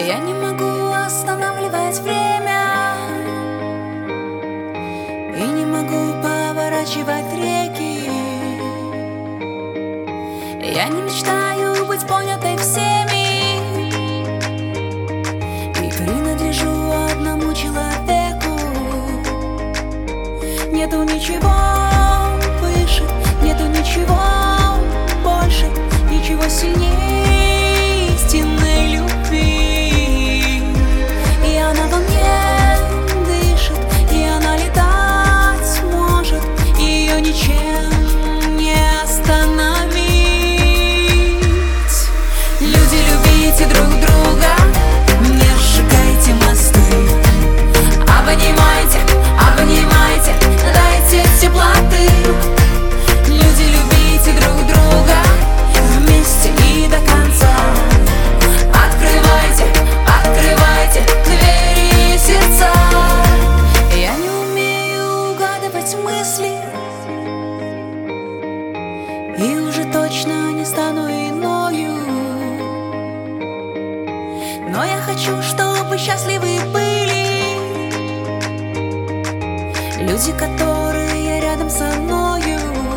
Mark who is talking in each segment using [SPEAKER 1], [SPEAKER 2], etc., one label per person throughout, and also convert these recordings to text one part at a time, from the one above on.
[SPEAKER 1] Я не могу останавливать время и не могу поворачивать реки. Я не мечтаю быть понятой всеми и принадлежу одному человеку. Нету ничего выше, нету ничего больше, ничего сильнее истинной любви. И она во мне дышит, и она летать может, ее ничем не остановить. Люди, любите друг друга, не сжигайте мосты. Обнимайте, обнимайте, дайте теплоты. Люди, любите друг друга вместе и до конца. Открывайте, открывайте двери и сердца. Я не умею угадывать мысли и уже точно не стану иною. Но я хочу, чтобы счастливы были люди, которые рядом со мною.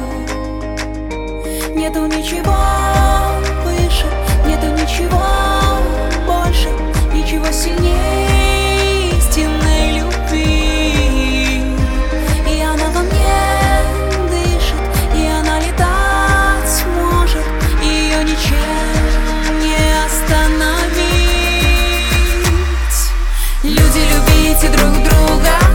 [SPEAKER 1] Нету ничего выше, нету ничего больше, ничего сильнее истинной любви. И она во мне дышит, и она летать может, ее ничем не остановить. Люди, любите друг друга,